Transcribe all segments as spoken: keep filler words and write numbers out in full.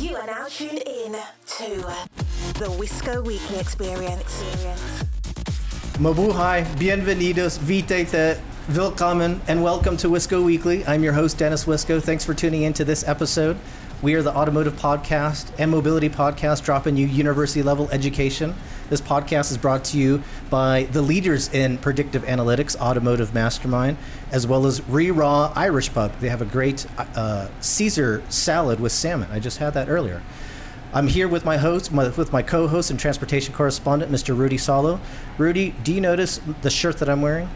You are now tuned in to the Wisco Weekly Experience. Mabuhay, bienvenidos, vitete, willkommen, and welcome to Wisco Weekly. I'm your host, Dennis Wisco. Thanks for tuning in to this episode. We are the automotive podcast and mobility podcast, dropping you university-level education. This podcast is brought to you by the leaders in predictive analytics, Automotive Mastermind, as well as Re-Raw Irish Pub. They have a great uh, Caesar salad with salmon. I just had that earlier. I'm here with my host, my, with my co-host and transportation correspondent, Mister Rudy Salo. Rudy, do you notice the shirt that I'm wearing?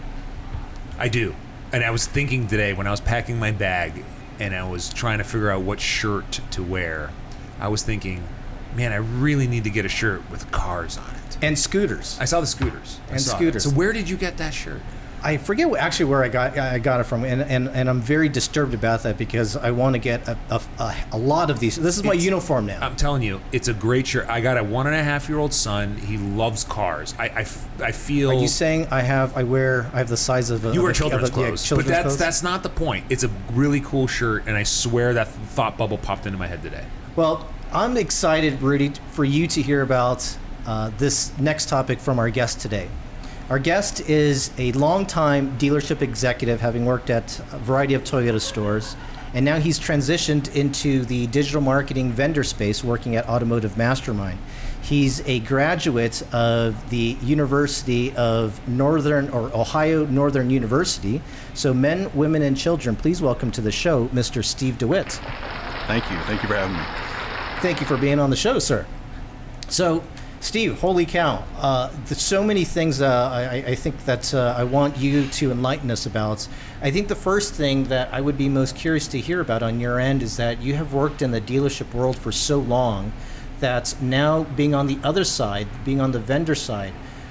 I do. And I was thinking today when I was packing my bag and I was trying to figure out what shirt to wear, I was thinking, man, I really need to get a shirt with cars on it. And scooters. I saw the scooters. I and saw scooters. It. So where did you get that shirt? I forget what, actually where I got I got it from, and, and, and I'm very disturbed about that because I want to get a, a, a, a lot of these. This is my It's- uniform now. I'm telling you, it's a great shirt. I got a one and a half year old son. He loves cars. I, I, f- I feel. Are you saying I have I wear I have the size of a You of wear a, children's of a, yeah, clothes, children's but that's clothes? that's not the point. It's a really cool shirt, and I swear that thought bubble popped into my head today. Well, I'm excited, Rudy, for you to hear about uh, this next topic from our guest today. Our guest is a longtime dealership executive, having worked at a variety of Toyota stores, and now he's transitioned into the digital marketing vendor space, working at Automotive Mastermind. He's a graduate of the University of Northern, or Ohio Northern University. So men, women, and children, please welcome to the show, Mister Steve DeWitt. Thank you. Thank you for having me. Thank you for being on the show, sir. So, Steve, holy cow. Uh, there's so many things uh, I, I think that uh, I want you to enlighten us about. I think the first thing that I would be most curious to hear about on your end is that you have worked in the dealership world for so long that now being on the other side, being on the vendor side,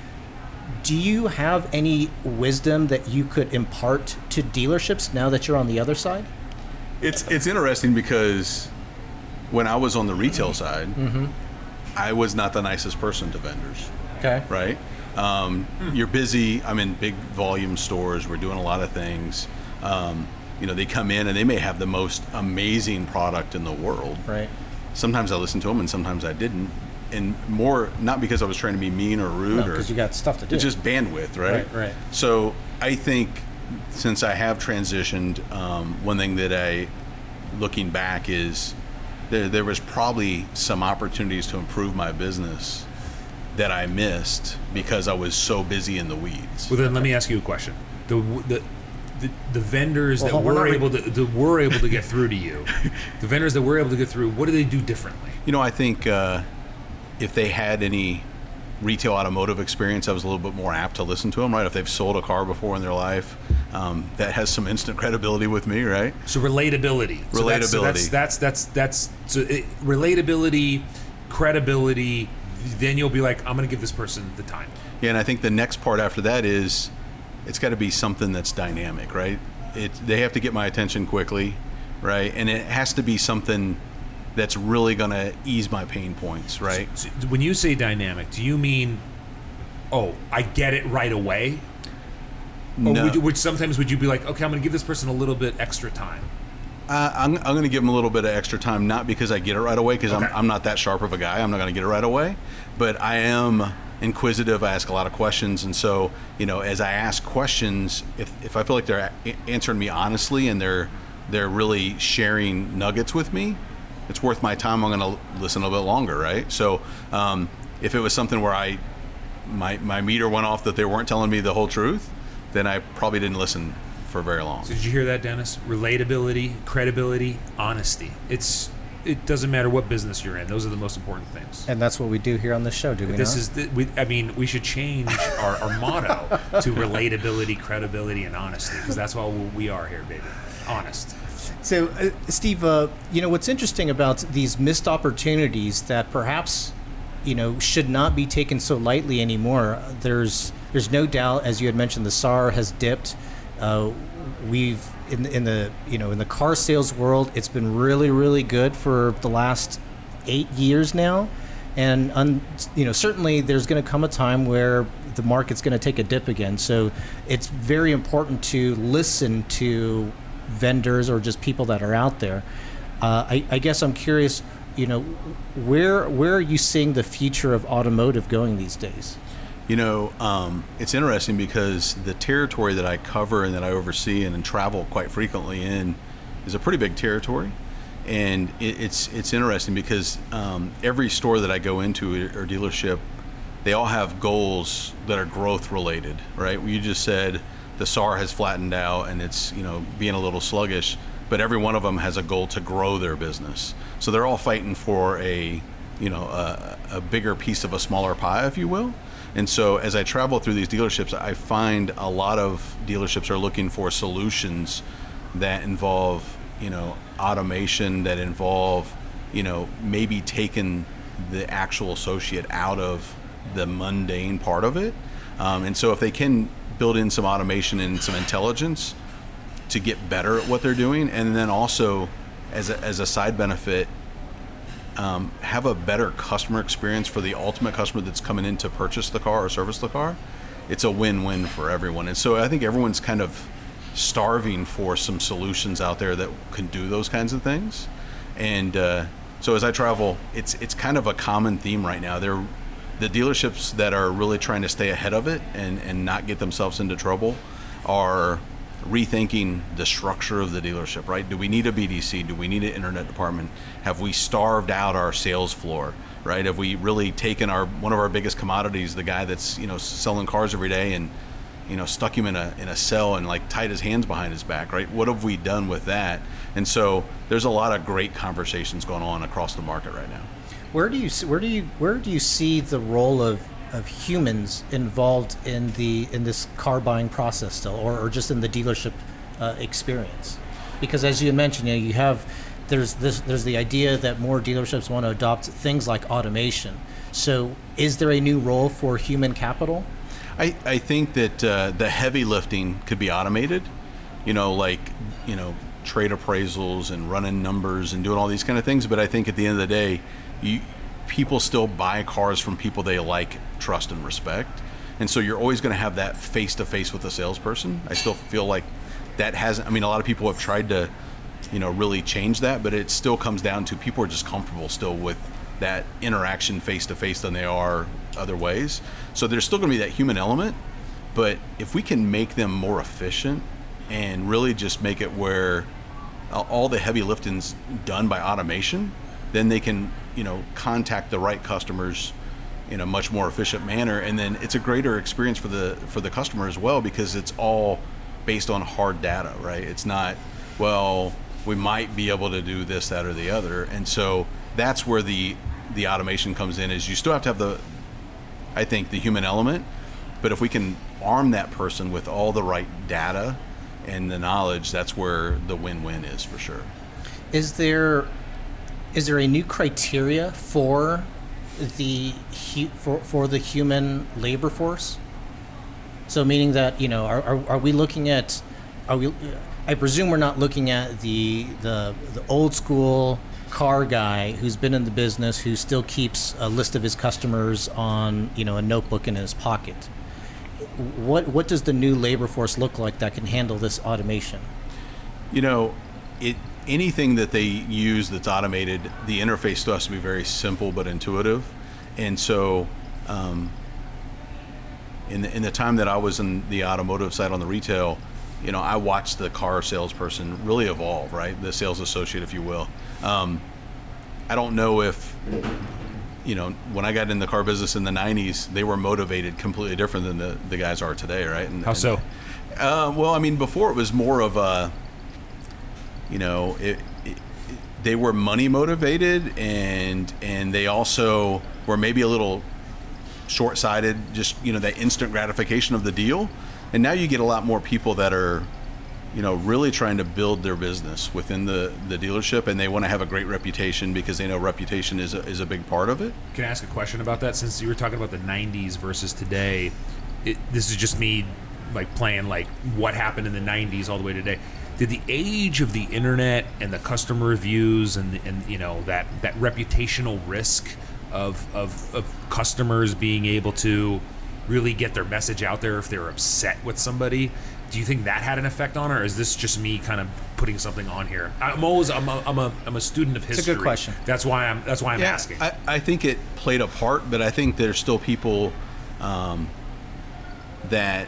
do you have any wisdom that you could impart to dealerships now that you're on the other side? It's it's interesting because when I was on the retail side, mm-hmm. I was not the nicest person to vendors. Okay. Right? Um, mm. You're busy. I'm in big volume stores. We're doing a lot of things. Um, you know, they come in and they may have the most amazing product in the world. Right. Sometimes I listened to them and sometimes I didn't. And more, not because I was trying to be mean or rude. No, or because you got stuff to do. It's just bandwidth, right? Right, right. So I think since I have transitioned, um, one thing that I, looking back, is there, there was probably some opportunities to improve my business that I missed because I was so busy in the weeds. Well, then let me ask you a question. The the the, the vendors well, that we're were not able to, that were able to get through to you, the vendors that were able to get through, what do they do differently? You know, I think uh, if they had any retail automotive experience, I was a little bit more apt to listen to them, right? If they've sold a car before in their life, um, that has some instant credibility with me, right? So relatability. So Relatability. So that's, that's, that's, that's, so it, relatability, credibility, then you'll be like, I'm going to give this person the time. Yeah, and I think the next part after that is it's got to be something that's dynamic, right? It, they have to get my attention quickly, right? And it has to be something that's really going to ease my pain points, right? So, so when you say dynamic, do you mean, oh, I get it right away? Or No. would, you, would sometimes would you be like, okay, I'm going to give this person a little bit extra time? Uh, I'm, I'm going to give them a little bit of extra time, not because I get it right away, because Okay. I'm, I'm not that sharp of a guy. I'm not going to get it right away. But I am inquisitive. I ask a lot of questions. And so, you know, as I ask questions, if, if I feel like they're a- answering me honestly and they're they're really sharing nuggets with me, it's worth my time. I'm going to listen a little bit longer, right? So um, if it was something where I my my meter went off that they weren't telling me the whole truth, then I probably didn't listen for very long. So did you hear that, Dennis? Relatability, credibility, honesty. It's it doesn't matter what business you're in. Those are the most important things. And that's what we do here on this show, do we This not? is the, we, I mean, we should change our, our motto to relatability, credibility, and honesty, because that's all we are here, baby. Honest. So, uh, Steve, uh, you know, what's interesting about these missed opportunities that perhaps, you know, should not be taken so lightly anymore. There's there's no doubt, as you had mentioned, the S A R has dipped. Uh, we've in in the you know in the car sales world, it's been really really good for the last eight years now, and un, you know certainly there's going to come a time where the market's going to take a dip again. So it's very important to listen to vendors or just people that are out there. Uh, I, I guess I'm curious, you know, where where are you seeing the future of automotive going these days? You know, um, it's interesting because the territory that I cover and that I oversee and, and travel quite frequently in is a pretty big territory. And it, it's it's interesting because um, every store that I go into or dealership, they all have goals that are growth related, right? You just said the S A R has flattened out and it's, you know, being a little sluggish, but every one of them has a goal to grow their business. So they're all fighting for a, you know, a, a bigger piece of a smaller pie, if you will. And so as I travel through these dealerships, I find a lot of dealerships are looking for solutions that involve, you know, automation, that involve, you know, maybe taking the actual associate out of the mundane part of it. Um, and so if they can build in some automation and some intelligence to get better at what they're doing, and then also as a, as a side benefit, um, have a better customer experience for the ultimate customer that's coming in to purchase the car or service the car, it's a win-win for everyone. And so I think everyone's kind of starving for some solutions out there that can do those kinds of things. And uh, so as I travel, it's it's kind of a common theme right now. They're the dealerships that are really trying to stay ahead of it and, and not get themselves into trouble are rethinking the structure of the dealership, right? Do we need a B D C? Do we need an internet department? Have we starved out our sales floor, right? Have we really taken our one of our biggest commodities, the guy that's, you know, selling cars every day, and, you know, stuck him in a in a cell and like tied his hands behind his back, right? What have we done with that? And so there's a lot of great conversations going on across the market right now. Where do you where do you where do you see the role of, of humans involved in the in this car buying process still, or, or just in the dealership uh, experience? Because as you mentioned, you know, you have there's this there's the idea that more dealerships want to adopt things like automation. So is there a new role for human capital? I, I think that uh, the heavy lifting could be automated, you know, like, you know, trade appraisals and running numbers and doing all these kind of things. But I think at the end of the day, you, people still buy cars from people they like, trust, and respect. And so you're always going to have that face-to-face with the salesperson. I still feel like that hasn't, I mean, a lot of people have tried to, you know, really change that, but it still comes down to people are just comfortable still with that interaction face-to-face than they are other ways. So there's still going to be that human element, but if we can make them more efficient and really just make it where all the heavy lifting's done by automation, then they can, you know, contact the right customers in a much more efficient manner, and then it's a greater experience for the for the customer as well, because it's all based on hard data, right? It's not, well, we might be able to do this, that, or the other. And so that's where the the automation comes in, is you still have to have the, I think, the human element, but if we can arm that person with all the right data and the knowledge, that's where the win-win is for sure. Is there is there a new criteria for the for for the human labor force? So meaning that, you know, are are, are we looking at are we I presume we're not looking at the the the old school car guy who's been in the business, who still keeps a list of his customers on, you know, a notebook in his pocket. What what does the new labor force look like that can handle this automation? You know, it anything that they use that's automated, the interface still has to be very simple but intuitive. And so um, in the, in the time that I was in the automotive side on the retail, you know, I watched the car salesperson really evolve, right? The sales associate, if you will. Um, I don't know if, you know, when I got in the car business in the nineties, they were motivated completely different than the, the guys are today, right? And, How so? And, uh, well, I mean, before it was more of a, you know, it, it, they were money motivated, and and they also were maybe a little short-sighted, just, you know, that instant gratification of the deal. And now you get a lot more people that are, you know, really trying to build their business within the, the dealership, and they want to have a great reputation because they know reputation is a, is a big part of it. Can I ask a question about that? Since you were talking about the nineties versus today, it, this is just me like playing like what happened in the nineties all the way to today. Did the age of the internet and the customer reviews and and you know that, that reputational risk of, of of customers being able to really get their message out there if they're upset with somebody, do you think that had an effect on it, or is this just me kind of putting something on here? I'm always I'm a, I'm a, I'm a student of history. It's a good question. That's why I'm that's why I'm yeah, asking. I, I think it played a part, but I think there's still people um, that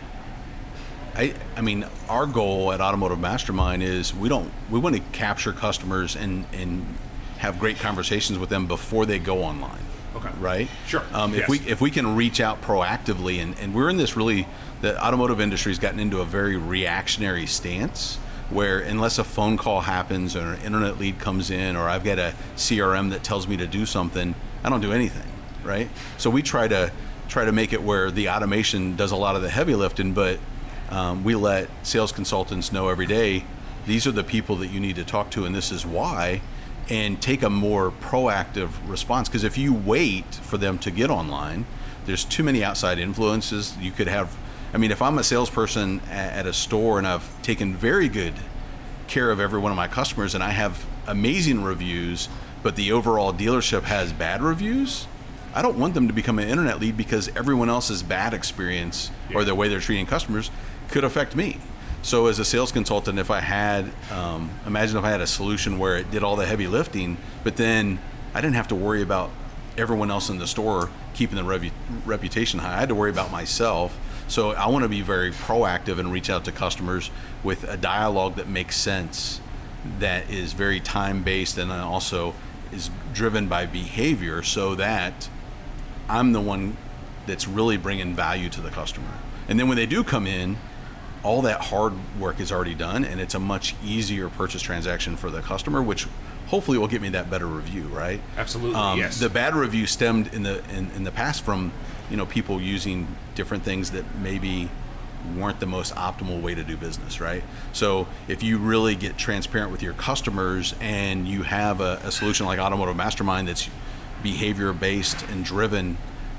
I I mean our goal at Automotive Mastermind is we don't we want to capture customers and and have great conversations with them before they go online. Okay. Right? Sure. Um, if Yes. we if we can reach out proactively, and, and we're in this really, the automotive industry has gotten into a very reactionary stance where unless a phone call happens or an internet lead comes in or I've got a C R M that tells me to do something, I don't do anything, right? So we try to try to make it where the automation does a lot of the heavy lifting, but um, we let sales consultants know every day, these are the people that you need to talk to and this is why, and take a more proactive response. Because if you wait for them to get online, there's too many outside influences. You could have, I mean, if I'm a salesperson at a store and I've taken very good care of every one of my customers and I have amazing reviews, but the overall dealership has bad reviews, I don't want them to become an internet lead because everyone else's bad experience or the way they're treating customers could affect me. So as a sales consultant, if I had, um, imagine if I had a solution where it did all the heavy lifting, but then I didn't have to worry about everyone else in the store keeping the repu- reputation high. I had to worry about myself. So I want to be very proactive and reach out to customers with a dialogue that makes sense, that is very time-based and then also is driven by behavior so that I'm the one that's really bringing value to the customer. And then when they do come in, all that hard work is already done and it's a much easier purchase transaction for the customer, which hopefully will get me that better review, right? Absolutely, Um, yes. The bad review stemmed in the in, in the past from, you know, people using different things that maybe weren't the most optimal way to do business, right? So if you really get transparent with your customers and you have a, a solution like Automotive Mastermind that's behavior-based and driven,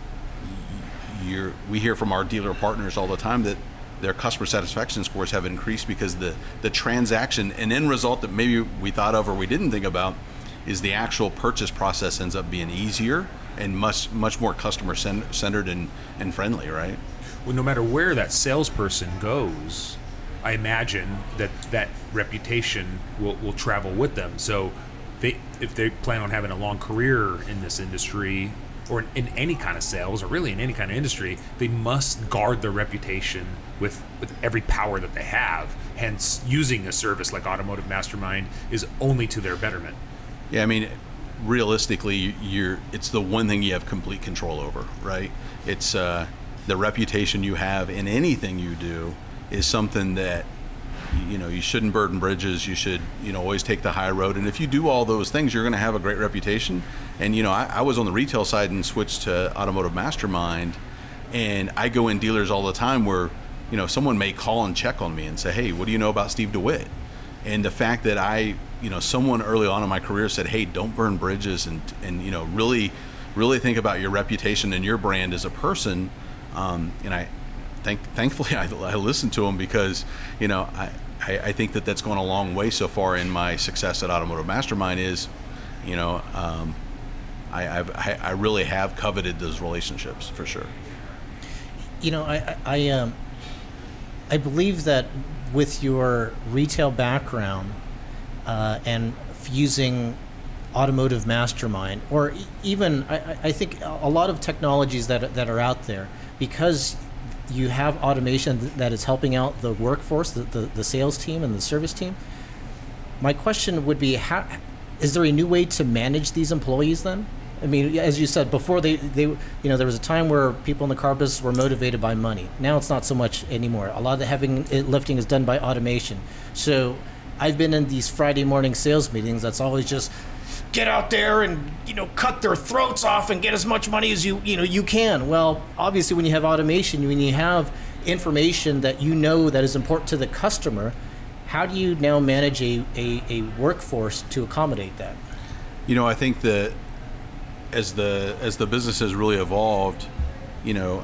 you're, we hear from our dealer partners all the time that their customer satisfaction scores have increased because the, the transaction, an end result that maybe we thought of or we didn't think about, is the actual purchase process ends up being easier and much much more customer centered and, and friendly, right? Well, no matter where that salesperson goes, I imagine that that reputation will, will travel with them. So they, if they plan on having a long career in this industry or in, in any kind of sales or really in any kind of industry, they must guard their reputation with, with every power that they have. Hence, using a service like Automotive Mastermind is only to their betterment. Yeah, I mean, realistically, you're it's the one thing you have complete control over, right? It's uh, the reputation you have in anything you do is something that, you know, you shouldn't burden bridges. You should, you know, always take the high road. And if you do all those things, you're going to have a great reputation. And, you know, I, I was on the retail side and switched to Automotive Mastermind, and I go in dealers all the time where, you know, someone may call and check on me and say, hey, what do you know about Steve DeWitt? And the fact that I, you know, someone early on in my career said, hey, don't burn bridges and, and you know, really, really think about your reputation and your brand as a person. Um, and I, thank, thankfully, I, I listened to him because, you know, I, I, I think that that's gone a long way so far in my success at Automotive Mastermind is, you know, um, I, I've, I, I really have coveted those relationships for sure. You know, I, I, I, um, I believe that with your retail background uh, and using Automotive Mastermind, or e- even I, I think a lot of technologies that that are out there, because you have automation that is helping out the workforce, the, the, the sales team and the service team. My question would be, how, is there a new way to manage these employees then? I mean, as you said before, they, they, you know, there was a time where people in the car business were motivated by money. Now it's not so much anymore. A lot of the heavy lifting is done by automation. So I've been in these Friday morning sales meetings. That's always just get out there and, you know, cut their throats off and get as much money as you, you know, you can. Well, obviously when you have automation, when you have information that you know that is important to the customer, how do you now manage a, a, a workforce to accommodate that? You know, I think that as the as the business has really evolved, you know,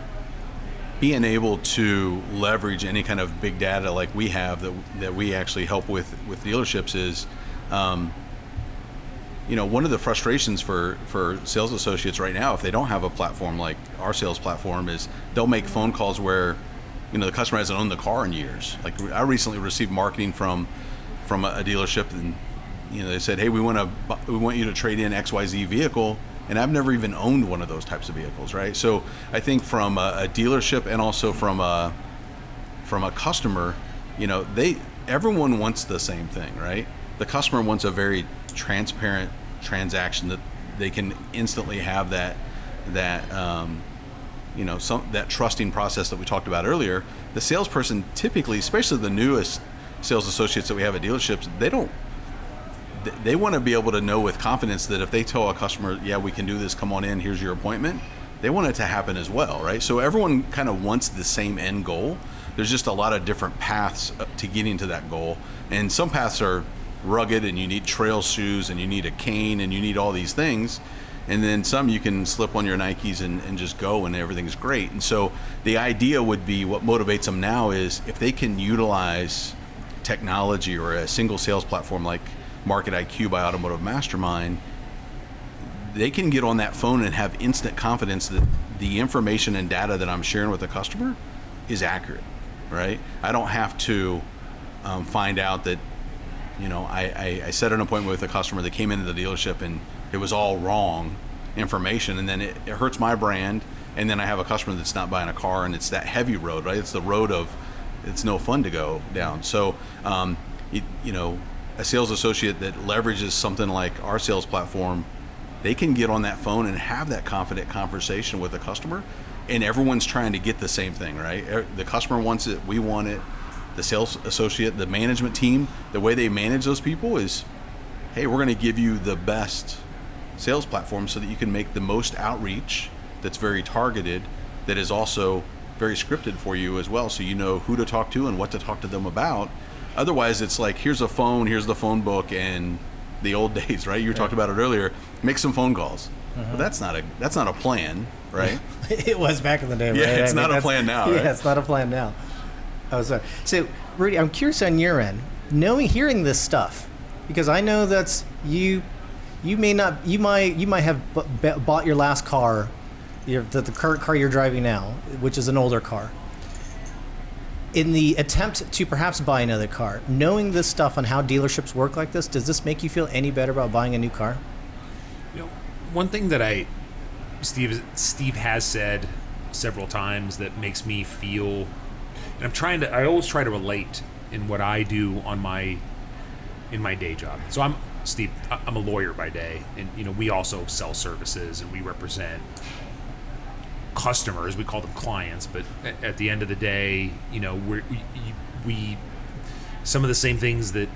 being able to leverage any kind of big data like we have that that we actually help with with dealerships is, um, you know, one of the frustrations for for sales associates right now, if they don't have a platform like our sales platform, is they'll make phone calls where you know, the customer hasn't owned the car in years. Like I recently received marketing from from a, a dealership, and you know, they said, hey, we want to we want you to trade in X Y Z vehicle, and I've never even owned one of those types of vehicles, right? So I think from a, a dealership and also from a from a customer, you know, they everyone wants the same thing, right? The customer wants a very transparent transaction that they can instantly have that that um, you know, some that trusting process that we talked about earlier. The salesperson typically, especially the newest sales associates that we have at dealerships, they don't they want to be able to know with confidence that if they tell a customer, yeah, we can do this, come on in, here's your appointment, they want it to happen as well, right? So everyone kind of wants the same end goal. There's just a lot of different paths to getting to that goal, and some paths are rugged and you need trail shoes and you need a cane and you need all these things, and then some you can slip on your Nikes and, and just go and everything's great. And so the idea would be, what motivates them now is if they can utilize technology or a single sales platform like Market I Q by Automotive Mastermind, they can get on that phone and have instant confidence that the information and data that I'm sharing with the customer is accurate, right? I don't have to um, find out that, you know, I, I, I set an appointment with a customer that came into the dealership and it was all wrong information, and then it, it hurts my brand, and then I have a customer that's not buying a car, and it's that heavy road, right? It's the road of, it's no fun to go down. So, um, you, you know, a sales associate that leverages something like our sales platform, they can get on that phone and have that confident conversation with the customer, and everyone's trying to get the same thing, right? The customer wants it, we want it. The sales associate, the management team, the way they manage those people is, hey, we're going to give you the best sales platform so that you can make the most outreach that's very targeted, that is also very scripted for you as well, so you know who to talk to and what to talk to them about. Otherwise, it's like, here's a phone, here's the phone book, and the old days, right? You right. talked about it earlier. Make some phone calls. Uh-huh. But that's not a that's not a plan, right? It was back in the day, right? Yeah, it's I not mean, a plan now, right? Yeah, it's not a plan now. Oh, sorry. So, Rudy, I'm curious on your end, knowing, hearing this stuff, because I know that's you. You may not. You might. You might have b- b- bought your last car, your, the, the current car you're driving now, which is an older car. In the attempt to perhaps buy another car, knowing this stuff on how dealerships work like this, does this make you feel any better about buying a new car? You know, one thing that I, Steve, Steve has said several times that makes me feel, and I'm trying to, I always try to relate in what I do on my, in my day job. So I'm, Steve, I'm a lawyer by day, and you know, we also sell services and we represent customers. We call them clients, but at the end of the day, you know, we're, we, we some of the same things that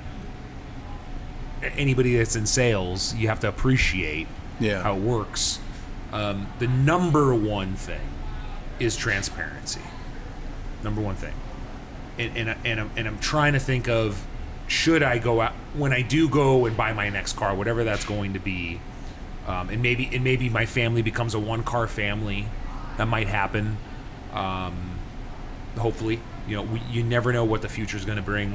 anybody that's in sales, you have to appreciate yeah. how it works. Um, the number one thing is transparency. Number one thing, and and and I'm, and I'm trying to think of, should I go out when I do go and buy my next car, whatever that's going to be, um, and maybe and maybe my family becomes a one car family. That might happen. Um, hopefully, you know, we, you never know what the future is going to bring.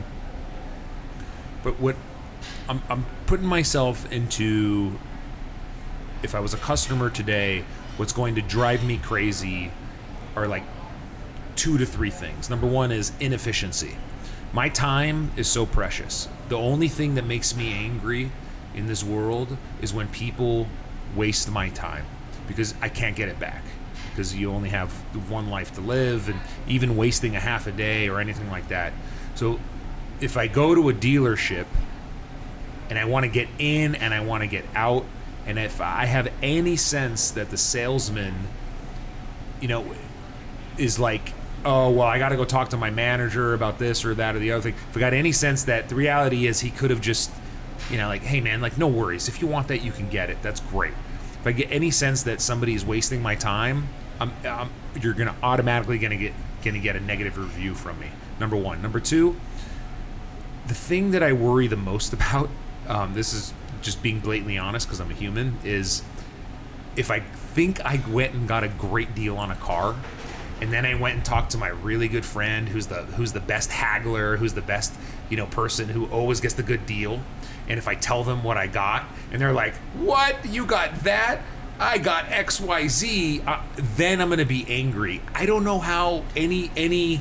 But what I'm, I'm putting myself into, if I was a customer today, what's going to drive me crazy are like two to three things. Number one is inefficiency. My time is so precious. The only thing that makes me angry in this world is when people waste my time, because I can't get it back. Because you only have one life to live, and even wasting a half a day or anything like that. So if I go to a dealership and I want to get in and I want to get out, and if I have any sense that the salesman, you know, is like, oh, well, I got to go talk to my manager about this or that or the other thing. If I got any sense that the reality is he could have just, you know, like, hey, man, like, no worries. If you want that, you can get it. That's great. If I get any sense that somebody is wasting my time, I'm, I'm, you're gonna automatically gonna get gonna get a negative review from me. Number one. Number two, the thing that I worry the most about, um, this is just being blatantly honest because I'm a human, is if I think I went and got a great deal on a car, and then I went and talked to my really good friend who's the who's the best haggler, who's the best, you know, person who always gets the good deal, and if I tell them what I got and they're like, what, you got that? I got X Y Z, uh, then I'm going to be angry. I don't know how any any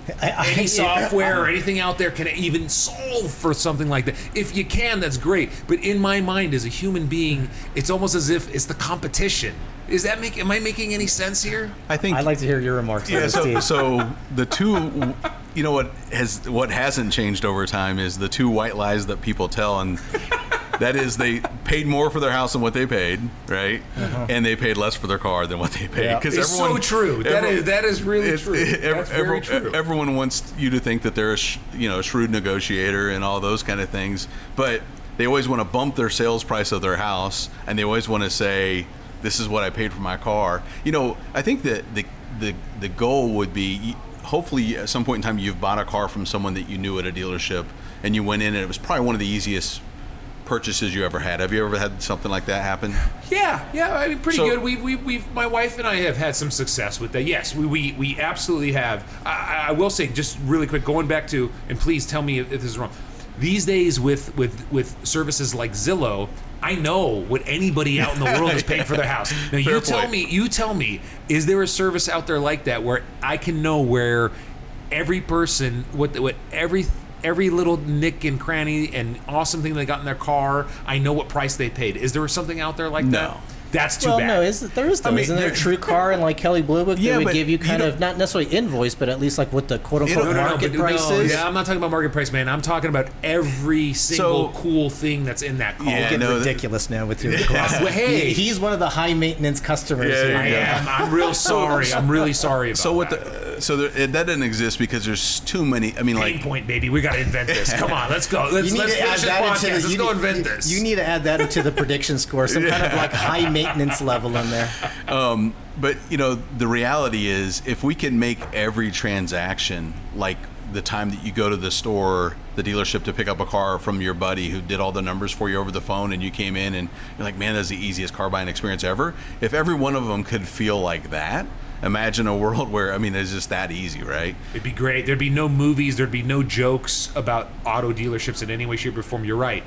I, I, any software or anything out there can even solve for something like that. If you can, that's great. But in my mind, as a human being, it's almost as if it's the competition. Is that make? Am I making any sense here? I think I'd like to hear your remarks. Yeah. on this, So, Steve. so the two, you know, what has what hasn't changed over time is the two white lies that people tell, and that is they paid more for their house than what they paid, right? Uh-huh. And they paid less for their car than what they paid. Yeah. It's so true. That is that is really it, true. It, That's every, very true. Everyone wants you to think that they're a sh- you know a shrewd negotiator and all those kind of things, but they always want to bump their sales price of their house, and they always want to say, "This is what I paid for my car." You know, I think that the the the goal would be, hopefully, at some point in time, you've bought a car from someone that you knew at a dealership, and you went in, and it was probably one of the easiest purchases you ever had. Have you ever had something like that happen? Yeah, yeah, I mean, pretty So- good. We, we, we, my wife and I have had some success with that. Yes, we, we, we absolutely have. I, I will say, just really quick, going back to, and please tell me if, if this is wrong. These days, with, with, with services like Zillow, I know what anybody out in the world is paying for their house. Now, you Fair tell point. me, you tell me, is there a service out there like that where I can know where every person, what, what every every little nick and cranny and awesome thing they got in their car, I know what price they paid. Is there something out there like No. that? That's too well, bad. no, is there is though? I mean, Isn't there there- True Car and like Kelly Blue Book Yeah, that would but give you you kind don't- of not necessarily invoice, but at least like what the quote unquote No, no, no, market but price no, is? Yeah, I'm not talking about market price, man. I'm talking about every single So- cool thing that's in that car. Yeah, Getting no, that- ridiculous now with your gloss. Well, hey. He- he's one of the high maintenance customers. Yeah, here. I yeah. am. I'm real sorry. I'm really sorry about So what that. the so there, it, that doesn't exist because there's too many. I mean, Pain like point, baby. We got to invent this. Come on, let's go. Let's, You need let's to finish add this that podcast. into the, Let's you go need- invent you- this. You need to add that into the prediction score, some kind of like high maintenance level in there. Um, but you know, the reality is, if we can make every transaction like the time that you go to the store, the dealership to pick up a car from your buddy who did all the numbers for you over the phone, and you came in and you're like, man, that's the easiest car buying experience ever. If every one of them could feel like that, imagine a world where, I mean, it's just that easy, right? It'd be great. There'd be no movies. There'd be no jokes about auto dealerships in any way, shape, or form. You're right.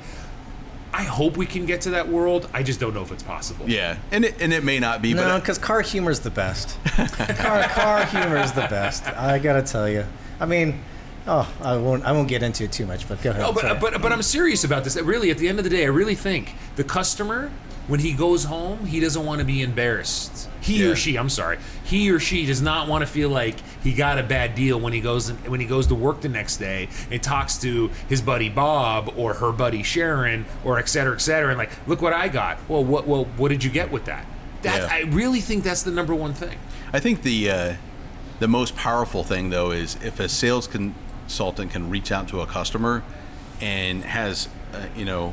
I hope we can get to that world. I just don't know if it's possible. Yeah, and it, and it may not be, No, but because car humor's the best. car car humor's the best. I gotta tell you. I mean, oh, I won't. I won't get into it too much. But go ahead. No, sorry. but, but but I'm serious about this. Really, at the end of the day, I really think the customer, when he goes home, he doesn't want to be embarrassed. He Yeah. or she, I'm sorry, he or she does not want to feel like he got a bad deal when he goes when he goes to work the next day and talks to his buddy Bob or her buddy Sharon or et cetera, et cetera, and like, look what I got. Well, what well what did you get with that? That Yeah. I really think that's the number one thing. I think the uh, the most powerful thing though is if a sales consultant can reach out to a customer and has uh, you know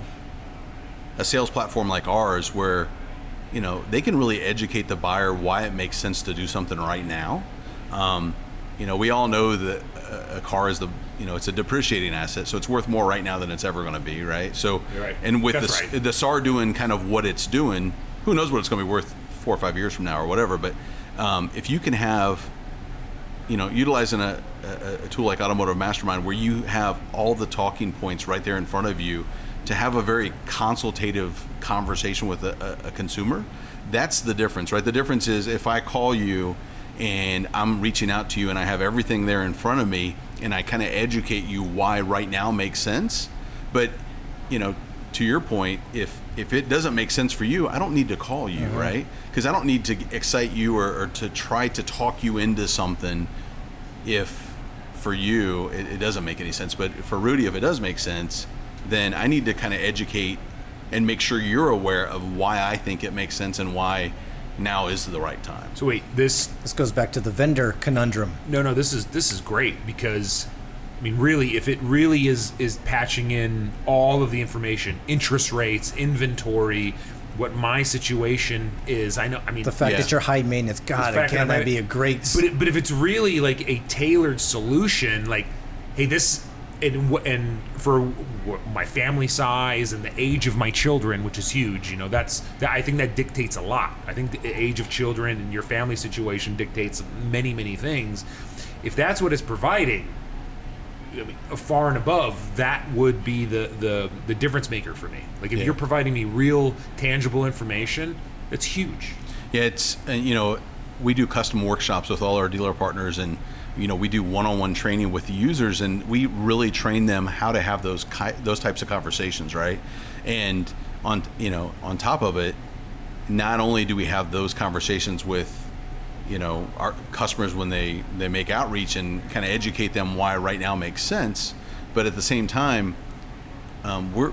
a sales platform like ours where you know they can really educate the buyer why it makes sense to do something right now. Um, you know, we all know that a, a car is the you know it's a depreciating asset, so it's worth more right now than it's ever going to be, right? So, You're right. and with That's the right. the S A R doing kind of what it's doing, who knows what it's going to be worth four or five years from now or whatever. But um, if you can have, you know, utilizing a, a, a tool like Automotive Mastermind where you have all the talking points right there in front of you to have a very consultative conversation with a, a, a consumer, that's the difference, right? The difference is if I call you and I'm reaching out to you and I have everything there in front of me and I kind of educate you why right now makes sense. But, you know, to your point, if if it doesn't make sense for you, I don't need to call you, mm-hmm. right? Because I don't need to excite you or, or to try to talk you into something if for you it, it doesn't make any sense. But for Rudy, if it does make sense, then I need to kind of educate and make sure you're aware of why I think it makes sense and why now is the right time. So wait, this This goes back to the vendor conundrum. No, no, this is this is great because, I mean, really, if it really is is patching in all of the information, interest rates, inventory, what my situation is, I know. I mean, The fact Yeah. that you're high maintenance, God, fact can that that I- be a great? but it, but if it's really like a tailored solution, like, hey, this and wh- and for wh- my family size and the age of my children, which is huge, you know, that's that, I think that dictates a lot. I think the age of children and your family situation dictates many many things. If that's what it's providing, I mean, far and above, that would be the the the difference maker for me. Like if Yeah. you're providing me real tangible information, that's huge. Yeah, it's, and you know, we do custom workshops with all our dealer partners, and you know, we do one-on-one training with the users, and we really train them how to have those ki- those types of conversations, right? And on you know on top of it, not only do we have those conversations with you know our customers when they they make outreach and kind of educate them why right now makes sense, but at the same time, um, we're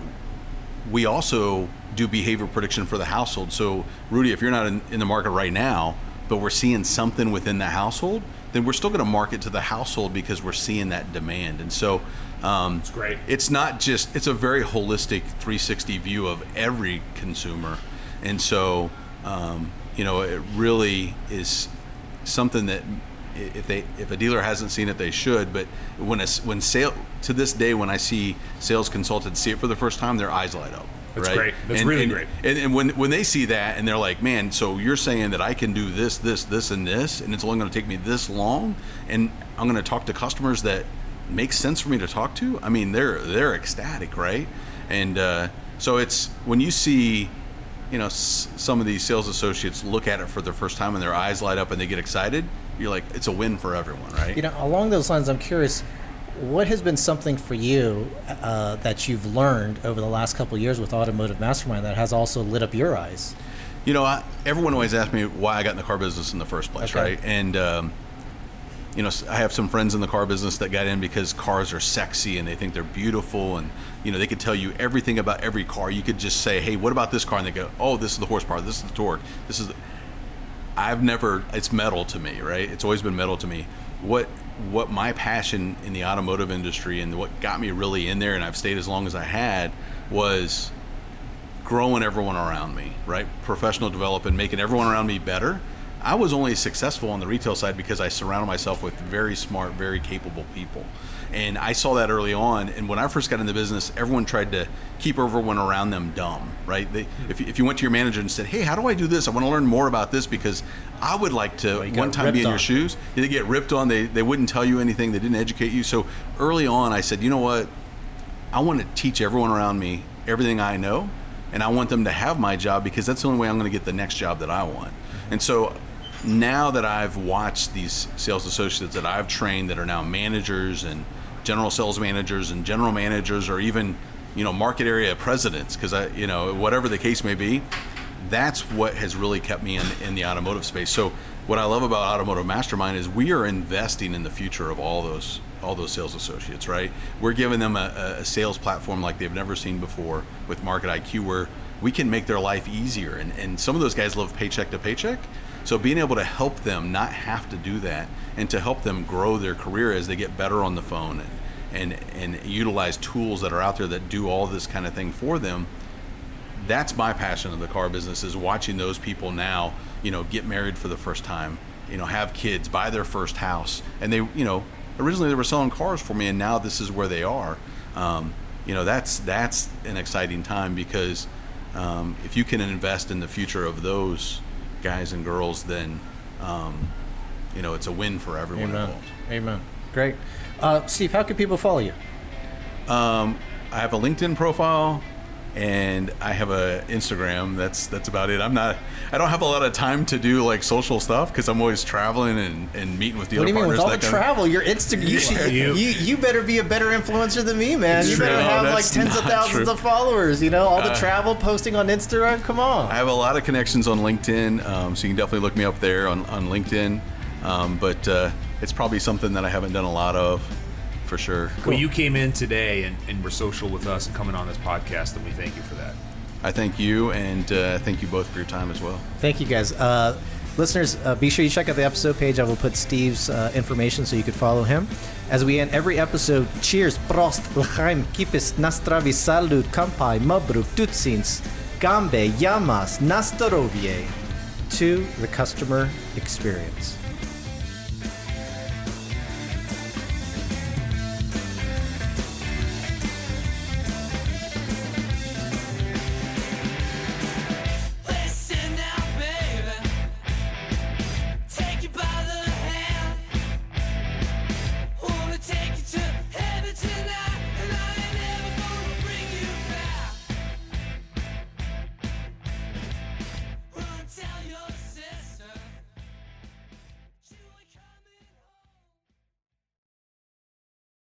we also do behavior prediction for the household. So Rudy, if you're not in, in the market right now, but we're seeing something within the household, then we're still going to market to the household because we're seeing that demand. And so um, it's great. It's not just, it's a very holistic three sixty view of every consumer. And so, um, you know, it really is something that if they if a dealer hasn't seen it, they should. But when a, when sale to this day, when I see sales consultants see it for the first time, their eyes light up. That's right? great. That's and, really and, great. And, and when when they see that and they're like, man, so you're saying that I can do this, this, this, and this, and it's only going to take me this long, and I'm going to talk to customers that make sense for me to talk to. I mean, they're they're ecstatic, right? And uh, so it's when you see, you know, s- some of these sales associates look at it for the first time and their eyes light up and they get excited. You're like, it's a win for everyone, right? You know, along those lines, I'm curious, what has been something for you uh, that you've learned over the last couple of years with Automotive Mastermind that has also lit up your eyes? You know, I, everyone always asks me why I got in the car business in the first place, Okay. right? And, um, you know, I have some friends in the car business that got in because cars are sexy and they think they're beautiful. And, you know, they could tell you everything about every car. You could just say, hey, what about this car? And they go, oh, this is the horsepower. This is the torque. This is the... I've never, it's metal to me, right? It's always been metal to me. What what my passion in the automotive industry and what got me really in there, and I've stayed as long as I had, was growing everyone around me, right? Professional development, making everyone around me better. I was only successful on the retail side because I surrounded myself with very smart, very capable people. And I saw that early on. And when I first got in the business, everyone tried to keep everyone around them dumb, right? They, if, you, if you went to your manager and said, hey, how do I do this? I want to learn more about this because I would like to Well, you one got time be in ripped your on. shoes. They get ripped on. They, they wouldn't tell you anything. They didn't educate you. So early on, I said, you know what? I want to teach everyone around me everything I know. And I want them to have my job because that's the only way I'm going to get the next job that I want. And so now that I've watched these sales associates that I've trained that are now managers and general sales managers and general managers, or even, you know, market area presidents, because I, you know, whatever the case may be, that's what has really kept me in, in the automotive space. So what I love about Automotive Mastermind is we are investing in the future of all those all those sales associates, right? We're giving them a, a sales platform like they've never seen before with Market I Q, where we can make their life easier. And, and some of those guys live paycheck to paycheck. So being able to help them not have to do that and to help them grow their career as they get better on the phone and, and, and utilize tools that are out there that do all this kind of thing for them, that's my passion of the car business, is watching those people now, you know, get married for the first time, you know, have kids, buy their first house. And they, you know, originally they were selling cars for me, and now this is where they are. Um, you know, that's that's an exciting time because um, if you can invest in the future of those guys and girls, then um, you know, it's a win for everyone Amen. involved. Amen. Great. Uh, Steve, how can people follow you? Um, I have a LinkedIn profile and I have a Instagram. That's that's about it. I'm not. I don't have a lot of time to do like social stuff because I'm always traveling and, and meeting with dealer What do you mean partners. with all the that kind of- travel? Your Insta, you, should, you, You- you better be a better influencer than me, man. It's You true. better No, have like that's tens of not thousands true. of followers. You know, all the Uh, travel posting on Instagram. Come on. I have a lot of connections on LinkedIn, um, so you can definitely look me up there on, on LinkedIn. Um, but uh, it's probably something that I haven't done a lot of, for sure. Well, you came in today and, and were social with us and coming on this podcast, and we thank you for that. I thank you, and uh, thank you both for your time as well. Thank you, guys. Uh, listeners, uh, be sure you check out the episode page. I will put Steve's uh, information so you can follow him. As we end every episode, cheers, prost, l'chaim, kipis, nastravi, salud, kampai, mabruk, tutsins, gambe, yamas, nastarovie, to the customer experience.